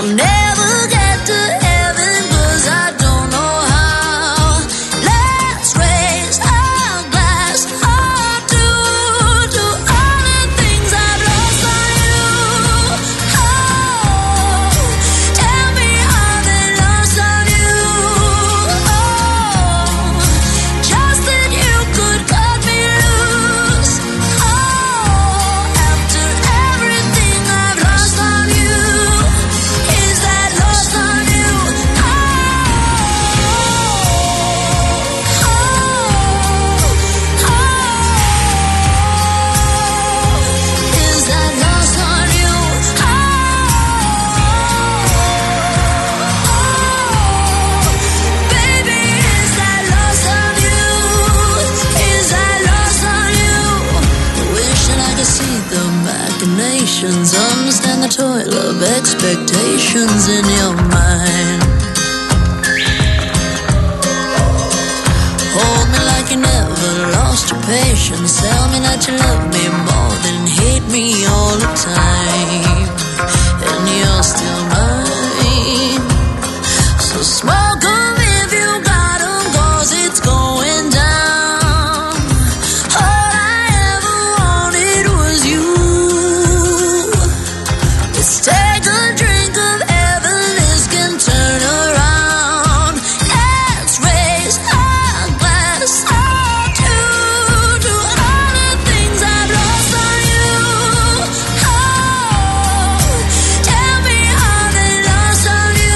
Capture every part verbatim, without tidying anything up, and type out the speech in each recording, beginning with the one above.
I'll never get to heaven 'cause I don't know how. Let's raise our glass up to, to all the things I've lost on you. Oh, tell me how they lost on you. Oh, just that you could cut me loose. Oh, after everything I've lost on you, is that lost on you? Oh, oh, oh, is that lost on you? Oh, baby, is that lost on you? Is that lost on you? Wishing I could see the machinations, understand the toil of expectations in your mind. Hold me like you never lost your patience. Tell me that you love me more than hate me all the time. And you're still mine. So smoke 'em if you got 'em, 'cause it's going down. All I ever wanted was you. Let's take a drink of heaven, this can turn around. Let's raise our glass up to, to all the things I've lost on you. Oh, tell me how they lost on you.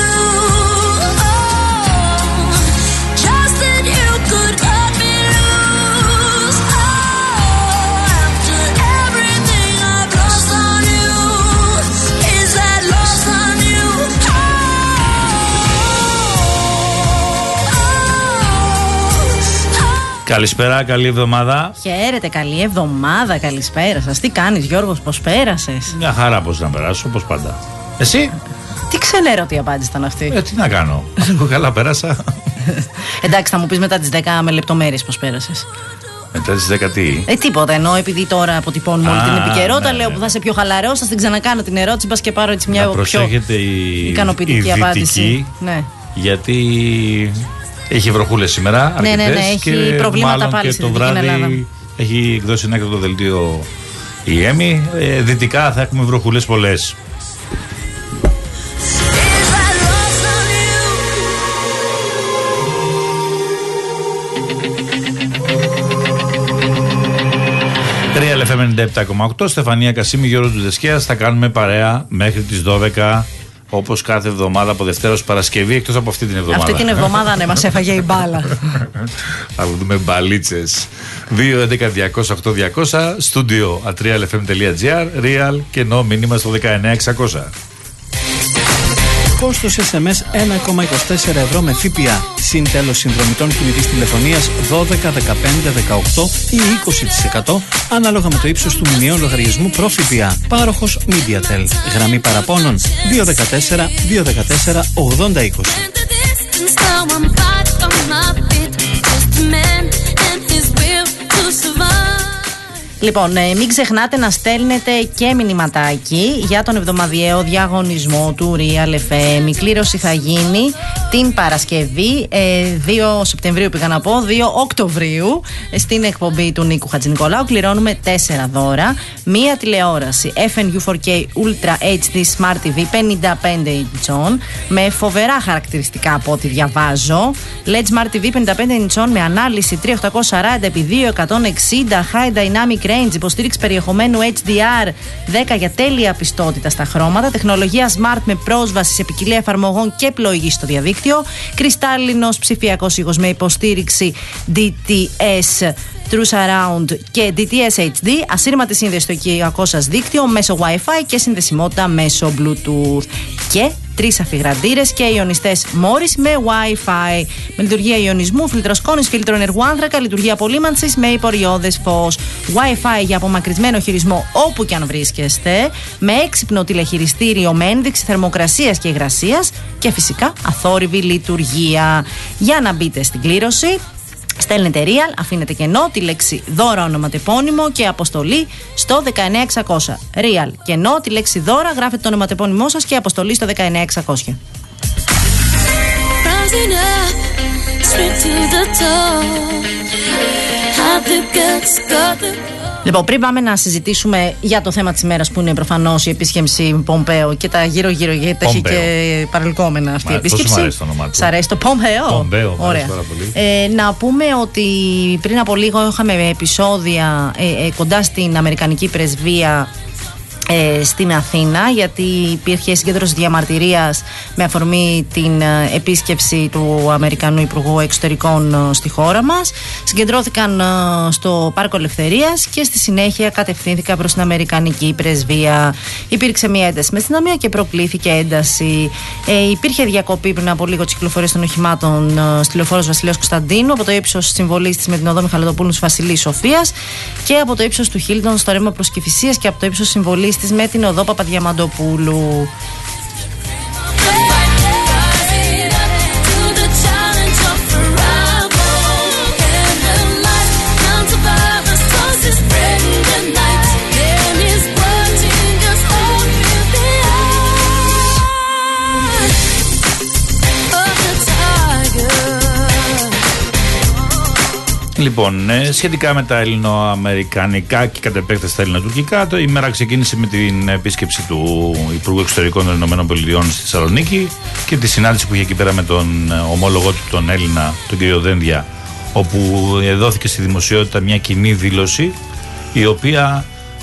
Oh, just that you could cut me loose. Oh, after everything I've lost on you, is that lost on you? Oh, oh, oh. Καλησπέρα, καλή εβδομάδα. Χαίρετε, καλή εβδομάδα, καλησπέρα σας. Τι κάνεις Γιώργος, πώς πέρασες? Μια χαρά πώς να περάσω, όπως πάντα. Εσύ? Τι ξενέρωτη απάντηση ήταν αυτή. Ε, τι να κάνω. Εγώ καλά πέρασα. Εντάξει, θα μου πεις μετά τις δέκα με λεπτομέρειες πώς πέρασες. Μετά τις δέκα τι? Ε, τίποτα. Ενώ επειδή τώρα αποτυπώνουμε όλη Α, την επικαιρότητα, ναι, λέω ναι. που θα είσαι πιο χαλαρός, θα την ξανακάνω την ερώτηση, μπας και πάρω έτσι μια Να πιο προσέχετε η, ικανοποιητική η απάντηση. δυτική, Ναι. γιατί έχει βροχούλες σήμερα, Ναι, ναι, αρκετές, ναι, έχει και προβλήματα μάλλον πάλι και στη το Δυτική βράδυ Ελλάδα. έχει εκδώσει ένα έκτακτο δελτίο η ΕΜΗ. Ε, δυτικά θα έχουμε βροχούλες πολλές. Is that lost on you? Real εφ εμ ενενήντα επτά κόμμα οκτώ, Στεφανία Κασίμη, Γιώργος Ντουδεσκέας. Θα κάνουμε παρέα μέχρι τις δώδεκα, όπως κάθε εβδομάδα από Δευτέρα ως Παρασκευή, εκτός από αυτή την εβδομάδα. Αυτή την εβδομάδα, ναι, μας έφαγε η μπάλα. Θα δούμε μπαλίτσες. δύο έντεκα διακόσια οκτώ διακόσια, στούντιο at realfm.gr, real και ενώ μήνυμα στο δεκαεννέα εξακόσια. Κόστος ες εμ ες ένα κόμμα είκοσι τέσσερα ευρώ με ΦΠΑ. Συν τέλος συνδρομητών κινητής τηλεφωνίας δώδεκα, δεκαπέντε, δεκαοκτώ ή είκοσι τοις εκατό ανάλογα με το ύψος του μηνιαίου λογαριασμού προ-ΦΠΑ. Πάροχος MediaTel. Γραμμή παραπώνων δύο ένα τέσσερα, δύο ένα τέσσερα, ογδόντα είκοσι. Now I'm back on my feet, just a man and his will to survive. Λοιπόν, ε, μην ξεχνάτε να στέλνετε και μηνυματάκι για τον εβδομαδιαίο διαγωνισμό του Real εφ εμ. Η κλήρωση θα γίνει την Παρασκευή, ε, δύο Σεπτεμβρίου πήγα να πω, δύο Οκτωβρίου, ε, στην εκπομπή του Νίκου Χατζηνικολάου. Κληρώνουμε τέσσερα δώρα. Μία τηλεόραση εφ εν γιου φορ κέι Ultra έιτς ντι Smart τι βι πενήντα πέντε ιντσών με φοβερά χαρακτηριστικά από ό,τι διαβάζω. ελ ι ντι Smart τι βι πενήντα πέντε ιντσών με ανάλυση τρία χιλιάδες οκτακόσια σαράντα επί δύο χιλιάδες εκατόν εξήντα, High Dynamic Range, υποστήριξη περιεχομένου έιτς ντι αρ δέκα για τέλεια πιστότητα στα χρώματα, τεχνολογία Smart με πρόσβαση σε ποικιλία εφαρμογών και πλοήγηση στο διαδίκτυο, κρυστάλλινος ψηφιακός ήχος με υποστήριξη ντι τι ες True Surround και ντι τι ες έιτς ντι, ασύρματη σύνδεση στο οικιακό σας δίκτυο μέσω Wi-Fi και συνδεσιμότητα μέσω Bluetooth. Και τρεις αφιγραντήρες και ιονιστές Morris με Wi-Fi. Με λειτουργία ιονισμού, φίλτρο σκόνης, φίλτρο ενεργού άνθρακα, λειτουργία απολύμανσης με υποριώδες φως. Wi-Fi για απομακρυσμένο χειρισμό όπου και αν βρίσκεστε. Με έξυπνο τηλεχειριστήριο με ένδειξη θερμοκρασίας και υγρασίας. Και φυσικά αθόρυβη λειτουργία. Για να μπείτε στην κλήρωση, Στέλνετε real, αφήνετε κενό, τη λέξη δώρα ονοματεπώνυμο και αποστολή στο δεκαεννιά εξακόσια. Real, κενό, τη λέξη δώρα, γράφετε το ονοματεπώνυμό σας και αποστολή στο δεκαεννιά εξακόσια. Λοιπόν, πριν πάμε να συζητήσουμε για το θέμα της ημέρας που είναι προφανώς η επίσκεψη Πομπέο και τα γύρω-γύρω, γιατί έχει και παρελκόμενα αυτή η επίσκεψη. Πώς αρέσει το όνομά του? Σ' αρέσει το Πομπέο? Πομπέο, ωραία. πάρα πολύ. Ε, να πούμε ότι πριν από λίγο είχαμε επεισόδια ε, ε, κοντά στην Αμερικανική πρεσβεία Ε, στην Αθήνα, γιατί υπήρχε συγκέντρωση διαμαρτυρίας με αφορμή την ε, επίσκεψη του Αμερικανού Υπουργού Εξωτερικών ε, στη χώρα μας. Συγκεντρώθηκαν ε, στο Πάρκο Ελευθερίας και στη συνέχεια κατευθύνθηκαν προς την Αμερικανική πρεσβεία. Υπήρξε μια ένταση με αστυνομία και προκλήθηκε ένταση. Ε, υπήρχε διακοπή πριν από λίγο της κυκλοφορίας των οχημάτων ε, στη λεωφόρος Βασιλέως Κωνσταντίνου από το ύψος συμβολής της με την οδό Μιχαλοδοπούλου Βασιλής Σοφίας και από το ύψος του Χίλτον στο ρεύμα προς Κηφισίας και από το ύψος συμβολής της με την οδό Παπαδιαμαντοπούλου. Λοιπόν, σχετικά με τα ελληνοαμερικανικά και κατ' επέκταση τα ελληνοτουρκικά, η μέρα ξεκίνησε με την επίσκεψη του Υπουργού Εξωτερικών των ΗΠΑ στη Θεσσαλονίκη και τη συνάντηση που είχε εκεί πέρα με τον ομόλογό του, τον Έλληνα, τον κύριο Δένδια, όπου δόθηκε στη δημοσιότητα μια κοινή δήλωση η οποία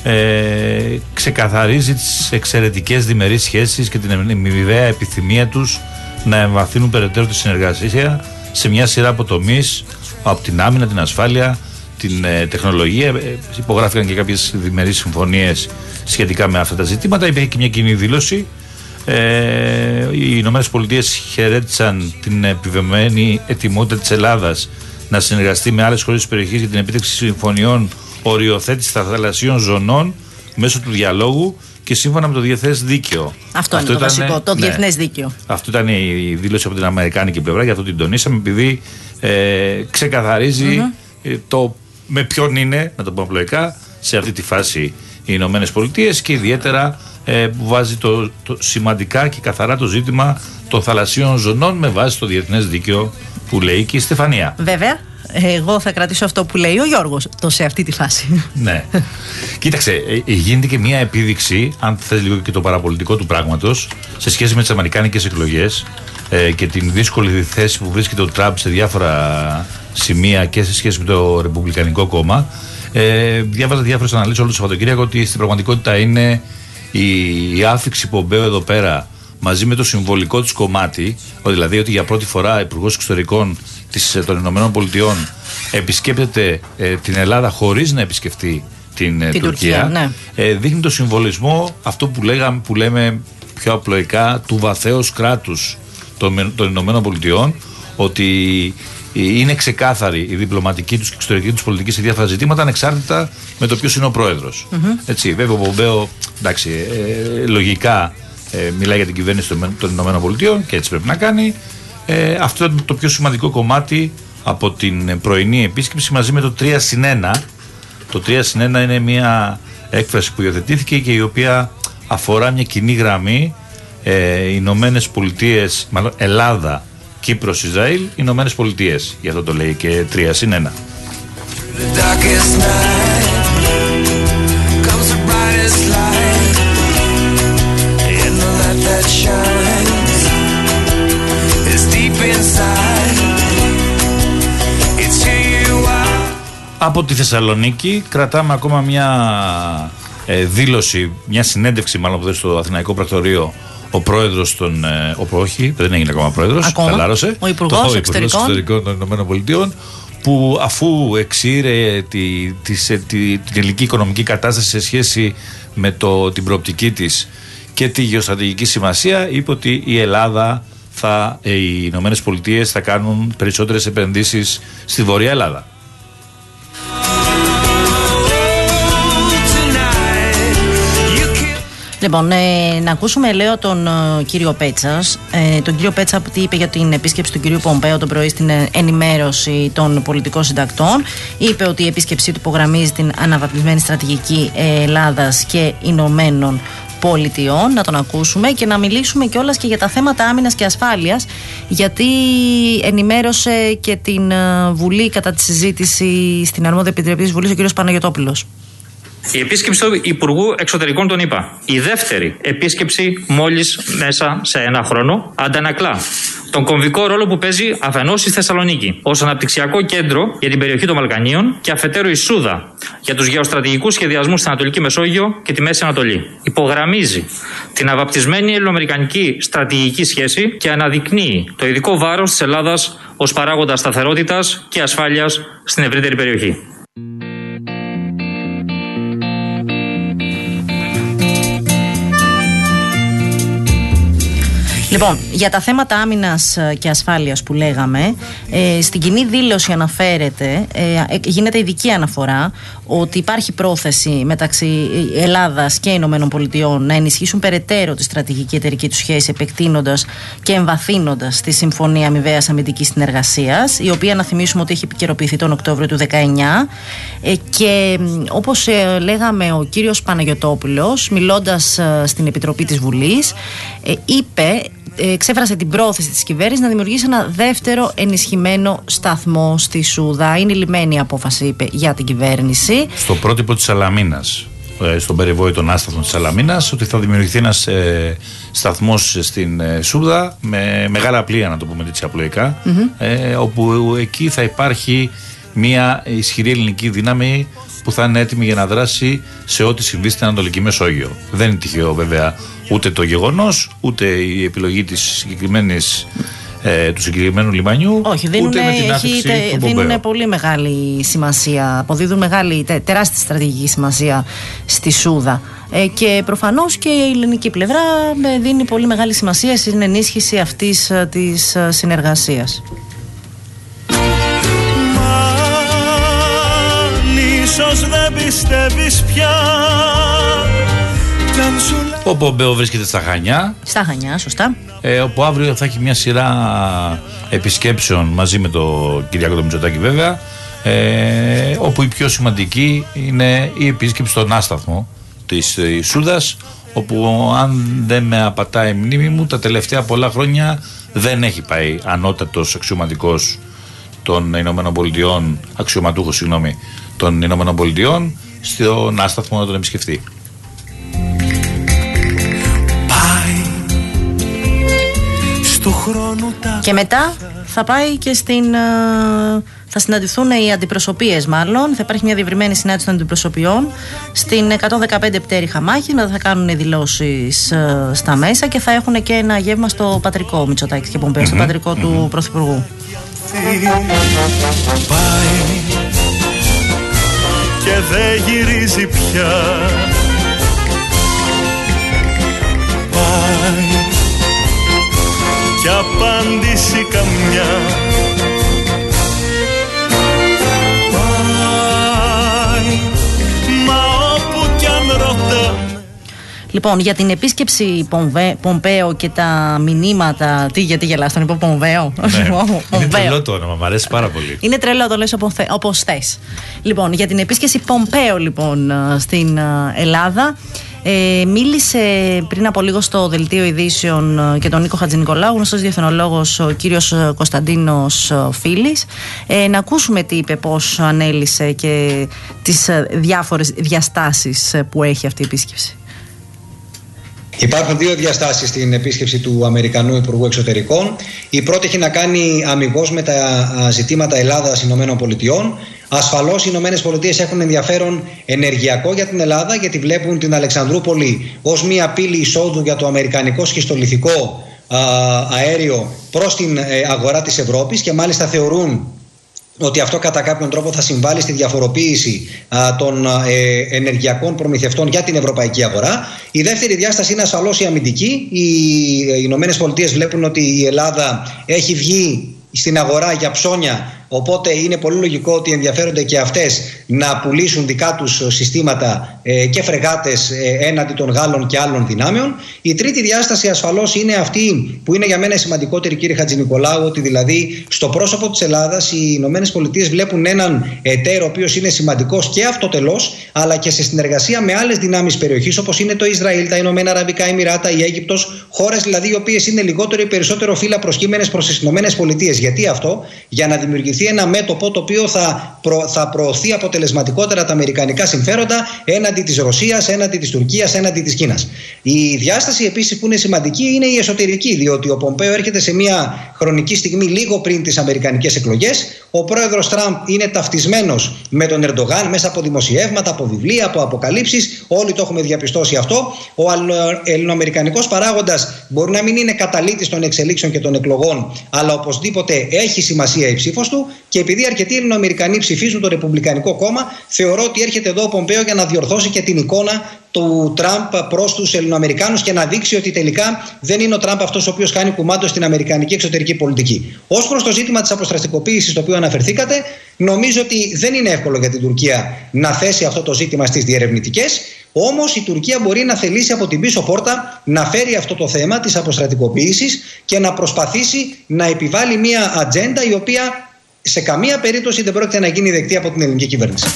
ε, ξεκαθαρίζει τις εξαιρετικές διμερείς σχέσεις και την αμοιβαία επιθυμία τους να εμβαθύνουν περαιτέρω τη συνεργασία σε μια σειρά από τομείς, από την άμυνα, την ασφάλεια, την ε, τεχνολογία. Ε, υπογράφηκαν και κάποιες διμερείς συμφωνίες σχετικά με αυτά τα ζητήματα. Υπήρχε και μια κοινή δήλωση. Ε, οι Ηνωμένες Πολιτείες χαιρέτησαν την επιβεβαιωμένη ετοιμότητα της Ελλάδας να συνεργαστεί με άλλες χώρες της περιοχής για την επίτευξη συμφωνιών οριοθέτησης θαλασσίων ζωνών μέσω του διαλόγου και σύμφωνα με το διεθνές δίκαιο. Αυτό, αυτό είναι το ήταν, βασικό, το ναι, διεθνές δίκαιο. Αυτό ήταν η δήλωση από την αμερικάνικη πλευρά, γι' αυτό την τονίσαμε, επειδή ε, ξεκαθαρίζει mm-hmm. ε, το με ποιον είναι, να το πω απλοϊκά, σε αυτή τη φάση οι Ηνωμένες Πολιτείες και ιδιαίτερα ε, που βάζει το, το σημαντικά και καθαρά το ζήτημα των θαλασσίων ζωνών με βάση το διεθνές δίκαιο που λέει και η Στεφανία. Βέβαια. Εγώ θα κρατήσω αυτό που λέει ο Γιώργος, το σε αυτή τη φάση. Ναι. Κοίταξε, ε, γίνεται και μια επίδειξη, αν θες λίγο και το παραπολιτικό του πράγματος, σε σχέση με τις αμερικάνικες εκλογές ε, και την δύσκολη θέση που βρίσκεται ο Τραμπ σε διάφορα σημεία και σε σχέση με το Ρεπουμπλικανικό κόμμα. Ε, διάβαζα διάφορες αναλύσεις όλο το Σαββατοκύριακο ότι στην πραγματικότητα είναι η, η άφηξη Πομπέο εδώ πέρα μαζί με το συμβολικό της κομμάτι, δηλαδή ότι για πρώτη φορά Υπουργός Εξωτερικών της, των Ηνωμένων Πολιτειών επισκέπτεται ε, την Ελλάδα χωρίς να επισκεφτεί την, την Τουρκία, Τουρκία ναι. ε, δείχνει το συμβολισμό, αυτό που, λέγαμε, που λέμε πιο απλοϊκά, του βαθέως κράτους των, των Ηνωμένων Πολιτειών, ότι είναι ξεκάθαρη η διπλωματική τους και εξωτερική τους πολιτική σε διάφορα ζητήματα, ανεξάρτητα με το ποιος είναι ο πρόεδρος. Mm-hmm. Έτσι, βέβαια ο Πομπέο, εντάξει, ε, λογικά ε, μιλάει για την κυβέρνηση των, των Ηνωμένων Πολιτειών και έτσι πρέπει να κάνει. Ε, αυτό είναι το πιο σημαντικό κομμάτι από την πρωινή επίσκεψη, μαζί με το τρία συν ένα. Το τρία συν ένα είναι μια έκφραση που υιοθετήθηκε και η οποία αφορά μια κοινή γραμμή ε, Ηνωμένες Πολιτείες, μάλλον Ελλάδα, Κύπρος, Ισραήλ, Ηνωμένες Πολιτείες. Γι' αυτό το λέει και τρία συν ένα. Από τη Θεσσαλονίκη κρατάμε ακόμα μια ε, δήλωση, μια συνέντευξη μάλλον που δώσει στο Αθηναϊκό Πρακτορείο ο πρόεδρος των. Ε, ο, όχι, δεν έγινε ακόμα πρόεδρος. Χαλάρωσε. Ο Υπουργός το, Εξωτερικών. Εξωτερικών των Ηνωμένων Πολιτειών, που αφού εξήρε τη, τη, τη, τη, την ελληνική οικονομική κατάσταση σε σχέση με το, την προοπτική της και τη γεωστρατηγική σημασία, είπε ότι η Ελλάδα, θα, ε, οι Ηνωμένες Πολιτείες θα κάνουν περισσότερες επενδύσεις στη Βόρεια Ελλάδα. Λοιπόν, ε, να ακούσουμε, λέω, τον ε, κύριο Πέτσας. Ε, τον κύριο Πέτσα, τι είπε για την επίσκεψη του κυρίου Πομπέο το πρωί στην ενημέρωση των πολιτικών συντακτών. Είπε ότι η επίσκεψή του υπογραμμίζει την αναβαθμισμένη στρατηγική Ελλάδας και Ηνωμένων Πολιτειών. Να τον ακούσουμε και να μιλήσουμε κιόλας και για τα θέματα άμυνας και ασφάλειας, γιατί ενημέρωσε και την Βουλή κατά τη συζήτηση στην αρμόδια επιτροπή της Βουλής ο κύριος Παναγιωτόπουλος. Η επίσκεψη του Υπουργού Εξωτερικών των ΗΠΑ, η δεύτερη επίσκεψη μόλις μέσα σε ένα χρόνο, αντανακλά τον κομβικό ρόλο που παίζει αφενός η Θεσσαλονίκη ως αναπτυξιακό κέντρο για την περιοχή των Βαλκανίων και αφετέρου η Σούδα για τους γεωστρατηγικούς σχεδιασμούς στην Ανατολική Μεσόγειο και τη Μέση Ανατολή. Υπογραμμίζει την αβαπτισμένη ελληνοαμερικανική στρατηγική σχέση και αναδεικνύει το ειδικό βάρος της Ελλάδας ως παράγοντα σταθερότητας και ασφάλειας στην ευρύτερη περιοχή. Λοιπόν, για τα θέματα άμυνας και ασφάλειας που λέγαμε, ε, στην κοινή δήλωση αναφέρεται, ε, γίνεται ειδική αναφορά ότι υπάρχει πρόθεση μεταξύ Ελλάδας και Ηνωμένων Πολιτειών να ενισχύσουν περαιτέρω τη στρατηγική εταιρική του σχέση, επεκτείνοντας και εμβαθύνοντας τη Συμφωνία Αμοιβαίας Αμυντικής Συνεργασίας, η οποία, να θυμίσουμε, ότι έχει επικαιροποιηθεί τον Οκτώβριο του δεκαεννιά. Ε, και όπως ε, λέγαμε, ο κύριος Παναγιωτόπουλος, μιλώντας ε, στην Επιτροπή της Βουλής, ε, είπε. Εξέφρασε την πρόθεση της κυβέρνησης να δημιουργήσει ένα δεύτερο ενισχυμένο σταθμό στη Σούδα. Είναι λυμμένη η απόφαση, είπε, για την κυβέρνηση. Στο πρότυπο της Σαλαμίνας, στον περιβόητο άσταθμο της Σαλαμίνας, ότι θα δημιουργηθεί ένας ε, σταθμός στην ε, Σούδα με μεγάλα πλοία, να το πούμε έτσι απλοϊκά, mm-hmm. ε, όπου εκεί θα υπάρχει μια ισχυρή ελληνική δύναμη που θα είναι έτοιμη για να δράσει σε ό,τι συμβεί στην Ανατολική Μεσόγειο. Δεν είναι τυχαίο, βέβαια, ούτε το γεγονός, ούτε η επιλογή της συγκεκριμένης, ε, του συγκεκριμένου λιμανιού, όχι, ούτε δίνουνε, με την άφηξη του Πομπέο. Δίνουν πολύ μεγάλη σημασία, αποδίδουν μεγάλη, τε, τεράστια στρατηγική σημασία στη Σούδα. Ε, και προφανώς και η ελληνική πλευρά ε, δίνει πολύ μεγάλη σημασία στην ενίσχυση αυτής ε, της ε, συνεργασίας. Ίσως δεν πιστεύεις πια. Ο Πομπέο βρίσκεται στα Χανιά. Στα Χανιά, σωστά. Ε, όπου αύριο θα έχει μια σειρά επισκέψεων μαζί με τον Κυριάκο τον Μητσοτάκη, βέβαια. Ε, όπου η πιο σημαντική είναι η επίσκεψη στον άσταθμο της Σούδας, όπου, αν δεν με απατάει η μνήμη μου, τα τελευταία πολλά χρόνια δεν έχει πάει ανώτατος αξιωματικός των Ηνωμένων Πολιτειών, αξιωματούχος, συγγνώμη, των Ηνωμένων Πολιτειών στον άσταθμο να τον επισκεφτεί. Και μετά θα πάει και στην. Θα συναντηθούν οι αντιπροσωπείες, μάλλον. Θα υπάρχει μια διευρυμένη συνάντηση των αντιπροσωπιών στην εκατόν δεκαπέντε Πτέρυχα Μάχη. Θα κάνουν δηλώσεις στα μέσα και θα έχουν και ένα γεύμα στο πατρικό Μητσοτάκη και Πομπέο, mm-hmm. στο πατρικό mm-hmm. του Πρωθυπουργού. Πάει και δεν γυρίζει πια. Πάει και απάντηση καμιά. Πάει, μα όπου κι αν ρωτά. Λοιπόν, για την επίσκεψη Πομπέο και τα μηνύματα. Τι, γιατί γελάς, τον είπα Πομπέο. Ναι. Είναι τρελό το όνομα, μου αρέσει πάρα πολύ. Είναι τρελό, το λες όπως θες. Λοιπόν, για την επίσκεψη Πομπέο, λοιπόν, στην Ελλάδα. Ε, μίλησε πριν από λίγο στο Δελτίο Ειδήσεων και τον Νίκο Χατζηνικολάου, γνωστός διεθνολόγος, ο κύριος Κωνσταντίνος Φίλης. Ε, να ακούσουμε τι είπε, πώς ανέλησε και τις διάφορες διαστάσεις που έχει αυτή η επίσκεψη. Υπάρχουν δύο διαστάσεις στην επίσκεψη του Αμερικανού Υπουργού Εξωτερικών. Η πρώτη έχει να κάνει αμιγώς με τα ζητήματα Ελλάδας-Ηνωμένων Πολιτειών. Ασφαλώς οι Ηνωμένες Πολιτείες έχουν ενδιαφέρον ενεργειακό για την Ελλάδα, γιατί βλέπουν την Αλεξανδρούπολη ως μία πύλη εισόδου για το αμερικανικό σχιστολιθικό αέριο προς την αγορά της Ευρώπης, και μάλιστα θεωρούν ότι αυτό κατά κάποιον τρόπο θα συμβάλλει στη διαφοροποίηση α, των ε, ενεργειακών προμηθευτών για την ευρωπαϊκή αγορά. Η δεύτερη διάσταση είναι ασφαλώς η αμυντική. Οι Ηνωμένες Πολιτείες βλέπουν ότι η Ελλάδα έχει βγει στην αγορά για ψώνια Οπότε είναι πολύ λογικό ότι ενδιαφέρονται και αυτές να πουλήσουν δικά τους συστήματα ε, και φρεγάτες ε, έναντι των Γάλλων και άλλων δυνάμεων. Η τρίτη διάσταση ασφαλώς είναι αυτή που είναι για μένα σημαντικότερη, κύριε Χατζηνικολάου, ότι δηλαδή στο πρόσωπο της Ελλάδας οι Ηνωμένες Πολιτείες βλέπουν έναν εταίρο ο οποίος είναι σημαντικός και αυτοτελώς, αλλά και σε συνεργασία με άλλες δυνάμεις περιοχής όπως είναι το Ισραήλ, τα Ηνωμένα Αραβικά Εμιράτα, η Αίγυπτος, χώρες δηλαδή οι οποίες είναι λιγότερο ή περισσότερο φύλλα προσκύμενες προς τις Ηνωμένες Πολιτείες. Γιατί αυτό? Για να δημιουργηθεί ένα μέτωπο το οποίο θα, προ, θα προωθεί αποτελεσματικότερα τα αμερικανικά συμφέροντα έναντι της Ρωσίας, έναντι της Τουρκίας, έναντι της Κίνας. Η διάσταση επίσης που είναι σημαντική είναι η εσωτερική, διότι ο Πομπέο έρχεται σε μια χρονική στιγμή λίγο πριν τις αμερικανικές εκλογές. Ο πρόεδρος Τραμπ είναι ταυτισμένος με τον Ερντογάν μέσα από δημοσιεύματα, από βιβλία, από αποκαλύψεις. Όλοι το έχουμε διαπιστώσει αυτό. Ο ελληνοαμερικανικός παράγοντας μπορεί να μην είναι καταλήτης των εξελίξεων και των εκλογών, αλλά οπωσδήποτε έχει σημασία η ψήφος του. Και επειδή αρκετοί Ελληνοαμερικανοί ψηφίζουν το Ρεπουμπλικανικό κόμμα, θεωρώ ότι έρχεται εδώ ο Πομπέο για να διορθώσει και την εικόνα του Τραμπ προς τους Ελληνοαμερικάνους και να δείξει ότι τελικά δεν είναι ο Τραμπ αυτός ο οποίος κάνει κουμάντο στην αμερικανική εξωτερική πολιτική. Ως προς το ζήτημα της αποστρατικοποίησης, το οποίο αναφερθήκατε, νομίζω ότι δεν είναι εύκολο για την Τουρκία να θέσει αυτό το ζήτημα στις διερευνητικές. Όμως η Τουρκία μπορεί να θελήσει από την πίσω πόρτα να φέρει αυτό το θέμα της αποστρατικοποίησης και να προσπαθήσει να επιβάλλει μια ατζέντα η οποία σε καμία περίπτωση δεν πρόκειται να γίνει δεκτή από την ελληνική κυβέρνηση.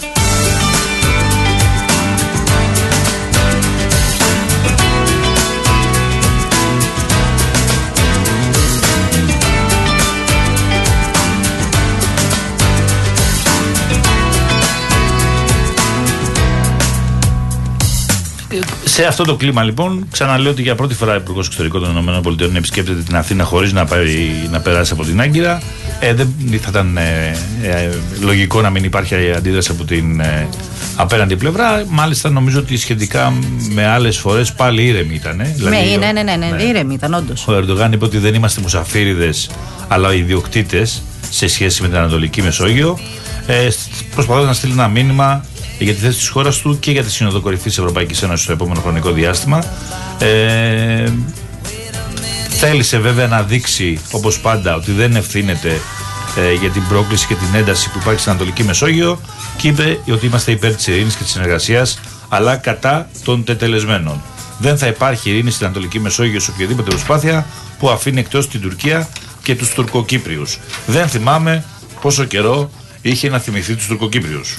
Σε αυτό το κλίμα, λοιπόν, ξαναλέω ότι για πρώτη φορά ο Υπουργός Εξωτερικών των ΗΠΑ επισκέπτεται την Αθήνα χωρίς να, να περάσει από την Άγκυρα. Ε, δεν θα ήταν ε, ε, λογικό να μην υπάρχει αντίδραση από την ε, απέναντι πλευρά. Μάλιστα, νομίζω ότι σχετικά με άλλες φορές πάλι ήρεμη ήταν. Ε. Δηλαδή, ναι, ναι, ναι, ναι, ναι, ήρεμη ήταν, όντως. Ο Ερντογάν είπε ότι δεν είμαστε μουσαφίριδες, αλλά ιδιοκτήτες σε σχέση με την Ανατολική Μεσόγειο. Ε, προσπαθώντας να στείλει ένα μήνυμα για τη θέση της χώρας του και για τη Σύνοδο Κορυφής της Ευρωπαϊκής Ένωσης στο επόμενο χρονικό διάστημα. Ε, θέλησε βέβαια να δείξει, όπως πάντα, ότι δεν ευθύνεται ε, για την πρόκληση και την ένταση που υπάρχει στην Ανατολική Μεσόγειο και είπε ότι είμαστε υπέρ της ειρήνης και της συνεργασίας, αλλά κατά των τετελεσμένων. Δεν θα υπάρχει ειρήνη στην Ανατολική Μεσόγειο σε οποιαδήποτε προσπάθεια που αφήνει εκτός την Τουρκία και τους Τουρκοκύπριους. Δεν θυμάμαι πόσο καιρό είχε να θυμηθεί τους Τουρκοκύπριους.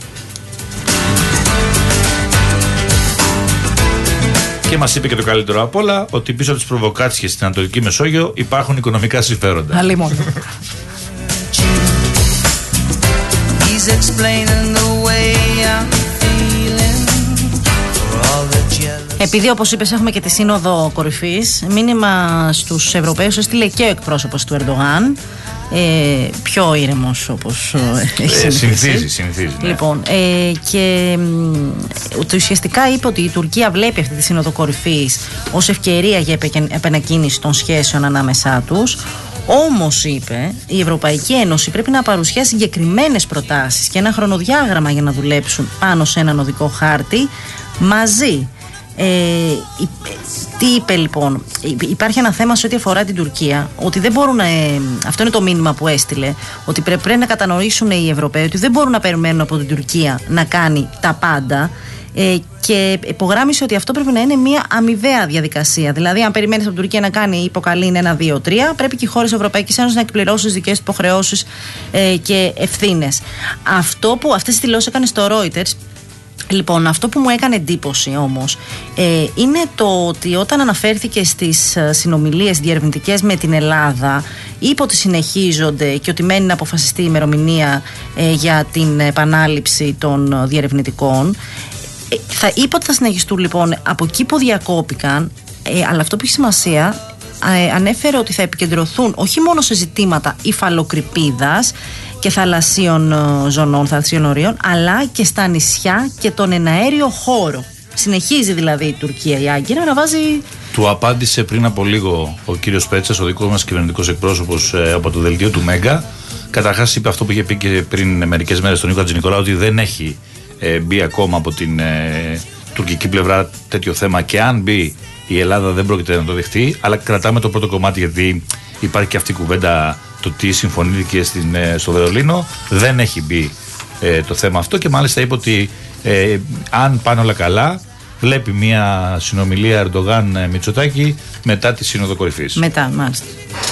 Και μας είπε και το καλύτερο απ' όλα, ότι πίσω από τις προβοκάτσιες στην Ανατολική Μεσόγειο υπάρχουν οικονομικά συμφέροντα. Αλλή μόνο. Επειδή, όπως είπες, έχουμε και τη Σύνοδο Κορυφής, μήνυμα στους Ευρωπαίους έστειλε και ο εκπρόσωπος του Ερντογάν. Ε, πιο ήρεμος, όπως ε, έχει ε, συνηθίζει, συνηθίζει ναι. Λοιπόν, ε, και ε, ουσιαστικά είπε ότι η Τουρκία βλέπει αυτή τη Σύνοδο Κορυφής ως ευκαιρία για επανακίνηση των σχέσεων ανάμεσά τους. Όμως, είπε, η Ευρωπαϊκή Ένωση πρέπει να παρουσιάσει συγκεκριμένες προτάσεις και ένα χρονοδιάγραμμα για να δουλέψουν πάνω σε έναν οδικό χάρτη μαζί. Ε, τι είπε λοιπόν? Υπάρχει ένα θέμα σε ό,τι αφορά την Τουρκία, ότι δεν μπορούν, ε, αυτό είναι το μήνυμα που έστειλε, ότι πρέπει, πρέπει να κατανοήσουν οι Ευρωπαίοι ότι δεν μπορούν να περιμένουν από την Τουρκία να κάνει τα πάντα, ε, και υπογράμμισε ότι αυτό πρέπει να είναι μια αμοιβαία διαδικασία. Δηλαδή, αν περιμένεις από την Τουρκία να κάνει υποκαλήν ένα, δύο, τρία, πρέπει και οι χώρες της Ευρωπαϊκής Ένωσης να εκπληρώσουν τις δικές υποχρεώσεις ε, και ευθύνες. Αυτό που αυτές τις δηλώσεις έκανε στο Reuters. Λοιπόν, αυτό που μου έκανε εντύπωση όμως ε, είναι το ότι όταν αναφέρθηκε στις συνομιλίες διερευνητικές με την Ελλάδα, είπε ότι συνεχίζονται και ότι μένει να αποφασιστεί η ημερομηνία ε, για την επανάληψη των διερευνητικών. Ε, θα είπε ότι θα συνεχιστούν λοιπόν από εκεί που διακόπηκαν, ε, αλλά αυτό που έχει σημασία, ε, ανέφερε ότι θα επικεντρωθούν όχι μόνο σε ζητήματα υφαλοκρηπίδας και θαλασσίων ζωνών, θαλασσίων ορίων, αλλά και στα νησιά και τον εναέριο χώρο. Συνεχίζει δηλαδή η Τουρκία, η Άγκυρα, να βάζει. Του απάντησε πριν από λίγο ο κύριος Πέτσας, ο δικός μας κυβερνητικός εκπρόσωπος, ε, από το δελτίο του Μέγκα. Καταρχάς είπε αυτό που είχε πει και πριν μερικές μέρες τον Νίκο Χατζηνικολάου, ότι δεν έχει ε, μπει ακόμα από την ε, τουρκική πλευρά τέτοιο θέμα, και αν μπει η Ελλάδα δεν πρόκειται να το δεχτεί, αλλά κρατάμε το πρώτο κομμάτι γιατί υπάρχει και αυτή η κουβέντα το τι συμφωνήθηκε στην, στο Βερολίνο. Δεν έχει μπει ε, το θέμα αυτό και μάλιστα είπε ότι ε, αν πάνε όλα καλά, βλέπει μια συνομιλία Ερντογάν-Μητσοτάκη μετά τη Σύνοδο Κορυφής. Μετά, μάλιστα.